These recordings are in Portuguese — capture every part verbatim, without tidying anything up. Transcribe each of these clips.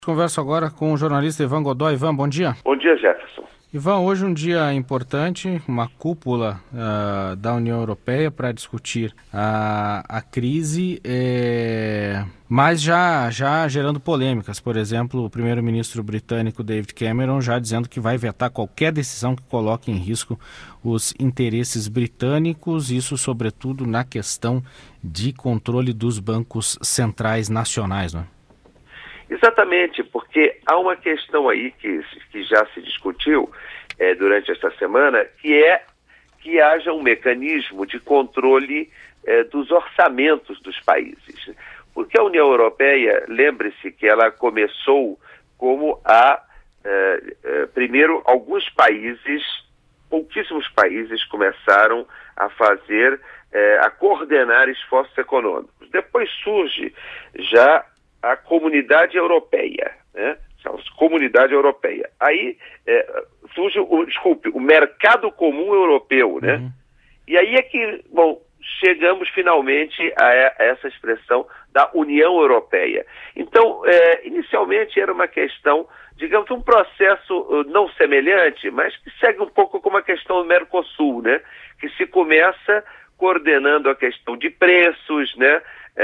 Converso agora com o jornalista Ivan Godoy. Ivan, bom dia. Bom dia, Jefferson. Ivan, hoje um dia importante, uma cúpula uh, da União Europeia para discutir a, a crise, é, mas já, já gerando polêmicas. Por exemplo, o primeiro-ministro britânico David Cameron já dizendo que vai vetar qualquer decisão que coloque em risco os interesses britânicos, isso sobretudo na questão de controle dos bancos centrais nacionais, não é? Exatamente, porque há uma questão aí que, que já se discutiu é, durante esta semana, que é que haja um mecanismo de controle é, dos orçamentos dos países. Porque a União Europeia, lembre-se que ela começou como a, é, é, primeiro, alguns países, pouquíssimos países começaram a fazer, é, a coordenar esforços econômicos. Depois surge já a Comunidade Europeia, né? Chama-se Comunidade Europeia. Aí é, surge, o, desculpe, o Mercado Comum Europeu, né? Uhum. E aí é que, bom, chegamos finalmente a, a essa expressão da União Europeia. Então, é, inicialmente era uma questão, digamos, um processo uh, não semelhante, mas que segue um pouco como a questão do Mercosul, né? Que se começa coordenando a questão de preços, né?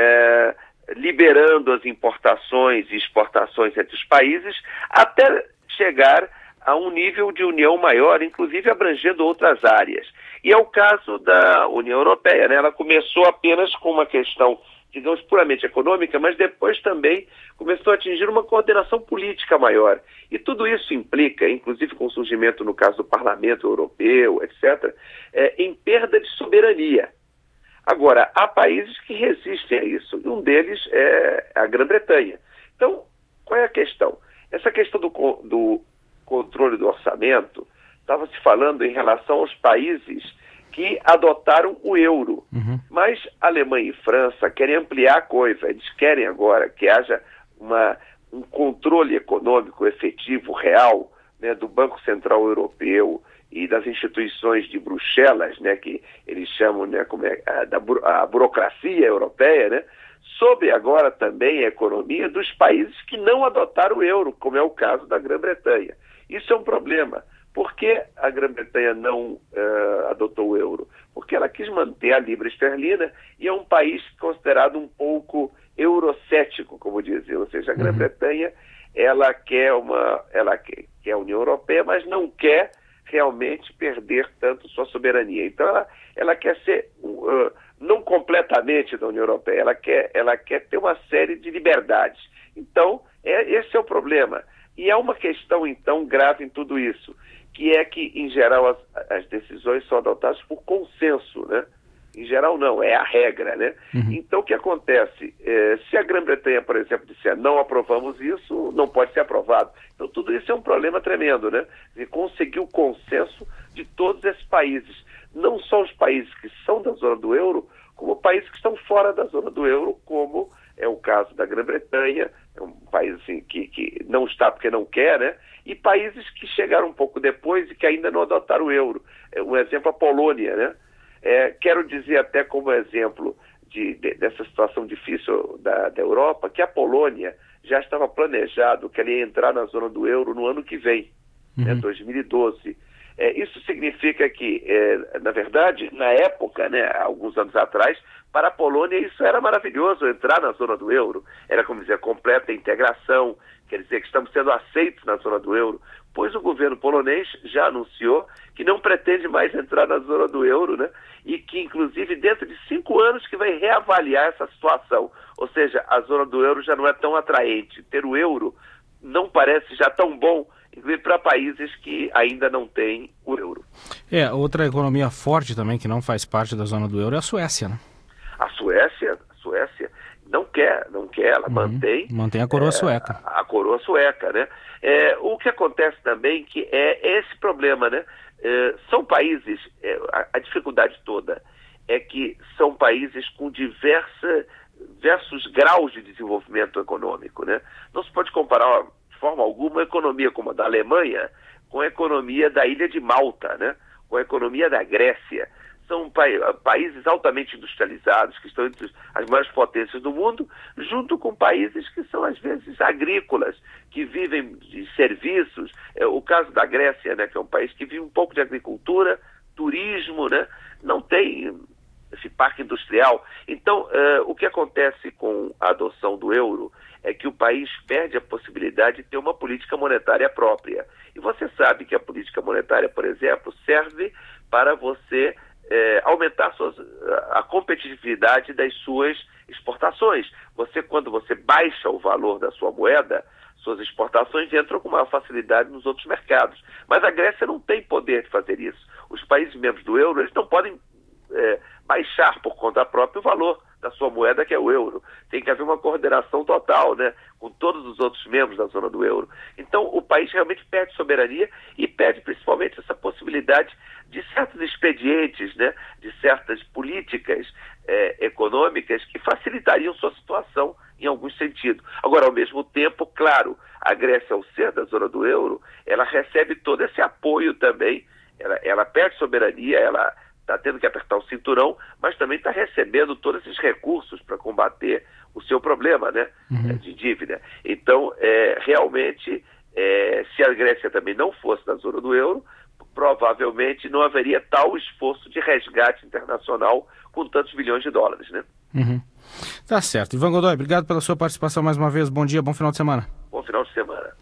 É, liberando as importações e exportações entre os países, até chegar a um nível de união maior, inclusive abrangendo outras áreas. E é o caso da União Europeia, né? Ela começou apenas com uma questão, digamos, puramente econômica, mas depois também começou a atingir uma coordenação política maior. E tudo isso implica, inclusive com o surgimento, no caso do Parlamento Europeu, etcétera, é, em perda de soberania. Agora, há países que resistem a isso, e um deles é a Grã-Bretanha. Então, qual é a questão? Essa questão do, do controle do orçamento, estava se falando em relação aos países que adotaram o euro. Uhum. Mas Alemanha e França querem ampliar a coisa, eles querem agora que haja uma, um controle econômico efetivo, real, né, do Banco Central Europeu, e das instituições de Bruxelas, né, que eles chamam, né, como é, a, da, a burocracia europeia, né, sobre agora também a economia dos países que não adotaram o euro, como é o caso da Grã-Bretanha. Isso é um problema. Por que a Grã-Bretanha não uh, adotou o euro? Porque ela quis manter a libra esterlina e é um país considerado um pouco eurocético, como dizia, ou seja, a Grã-Bretanha ela quer uma, ela quer, quer a União Europeia, mas não quer realmente perder tanto sua soberania. Então ela, ela quer ser, uh, não completamente da União Europeia, ela quer, ela quer ter uma série de liberdades. Então, é, esse é o problema. E há uma questão, então, grave em tudo isso, que é que, em geral, as, as decisões são adotadas por consenso, né? Em geral, não, é a regra, né? Uhum. Então, o que acontece? É, se a Grã-Bretanha, por exemplo, disser não aprovamos isso, não pode ser aprovado. Então, tudo isso é um problema tremendo, né? E conseguir o consenso de todos esses países. Não só os países que são da zona do euro, como países que estão fora da zona do euro, como é o caso da Grã-Bretanha, é um país assim, que, que não está porque não quer, né? E países que chegaram um pouco depois e que ainda não adotaram o euro. Um exemplo, a Polônia, né? É, quero dizer até como exemplo de, de, dessa situação difícil da, da Europa, que a Polônia já estava planejado que ela ia entrar na zona do euro no ano que vem, uhum. né, dois mil e doze. É, isso significa que, é, na verdade, na época, né, alguns anos atrás, para a Polônia isso era maravilhoso, entrar na zona do euro. Era, como dizer, completa integração, quer dizer que estamos sendo aceitos na zona do euro, pois o governo polonês já anunciou que não pretende mais entrar na zona do euro, né? E que, inclusive, dentro de cinco anos que vai reavaliar essa situação. Ou seja, a zona do euro já não é tão atraente. Ter o euro não parece já tão bom, inclusive para países que ainda não têm o euro. É, outra economia forte também que não faz parte da zona do euro é a Suécia, né? A Suécia, a Suécia não quer, não quer, ela uhum. mantém... Mantém a coroa é, sueca. A, a coroa sueca, né? É, o que acontece também que é esse problema, né? É, são países, é, a, a dificuldade toda é que são países com diversa, diversos graus de desenvolvimento econômico, né? Não se pode comparar de forma alguma a economia como a da Alemanha com a economia da ilha de Malta, né? Com a economia da Grécia. são pa- países altamente industrializados, que estão entre as maiores potências do mundo, junto com países que são, às vezes, agrícolas, que vivem de serviços. É o caso da Grécia, né, que é um país que vive um pouco de agricultura, turismo, né, não tem esse parque industrial. Então, uh, o que acontece com a adoção do euro é que o país perde a possibilidade de ter uma política monetária própria. E você sabe que a política monetária, por exemplo, serve para você É, aumentar suas, a competitividade das suas exportações. Você, quando você baixa o valor da sua moeda, suas exportações entram com maior facilidade nos outros mercados. Mas a Grécia não tem poder de fazer isso. Os países membros do euro, eles não podem é, baixar por conta própria o valor da sua moeda, que é o euro. Tem que haver uma coordenação total, né, com todos os outros membros da zona do euro. Então, o país realmente perde soberania e perde principalmente essa possibilidade de certos expedientes, né, de certas políticas é, econômicas que facilitariam sua situação em algum sentido. Agora, ao mesmo tempo, claro, a Grécia, ao ser da zona do euro, ela recebe todo esse apoio também, ela, ela perde soberania, ela está tendo que apertar o cinturão, mas também está recebendo todos esses recursos para combater o seu problema, né, uhum. de dívida. Então, é, realmente, é, se a Grécia também não fosse da zona do euro, provavelmente não haveria tal esforço de resgate internacional com tantos bilhões de dólares, né? Uhum. Tá certo. Ivan Godoy, obrigado pela sua participação mais uma vez. Bom dia, bom final de semana. Bom final de semana.